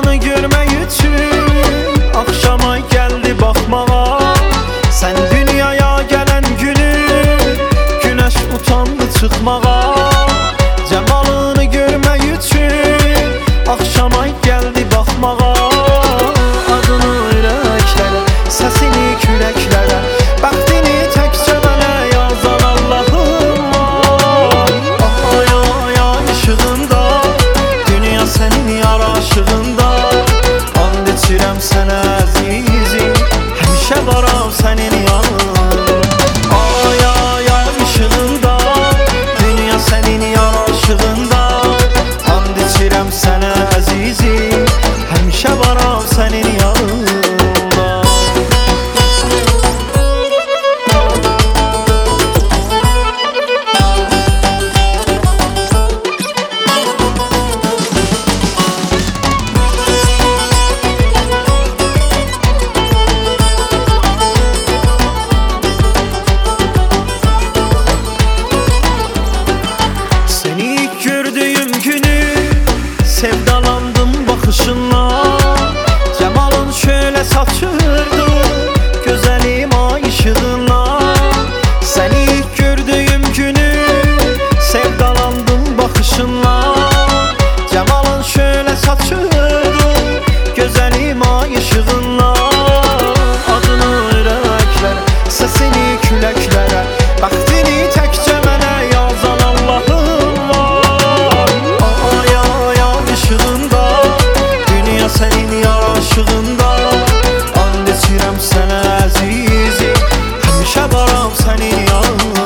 Cemalını görmək üçün axşam ay gəldi baxmağa. Sən dünyaya gələn günü günəş utandı çıxmağa. Cemalını görmək üçün axşam ay gəldi baxmağa. Adını ürəklərə, səsini küləklərə, bəxtini təkcə mənə yazan Allahım var. Ay ay ay işığında, dünya sənin yaraşığında. And içirəm sənə əzizim, həmişə varam sənin yanında. Ay ay ay işığında, dünya sənin yaraşığında. And içirəm sənə əzizim, həmişə varam sənin yanında. Sevdalandım bakışınla, Cemalın şöyle saçırdı güzelim ay ışığınla. Seni ilk gördüğüm günü sevdalandım bakışınla, Cemalın şöyle saçırdı güzelim ay ışığınla. Adını ürəklərə, səsini küləklərə, bəxtini təkcə mənə yazan Allahım var. Ay ay ay işığında, dünya sənin yaraşığında. And içirəm sənə əzizim, həmişə varam sənin yanında.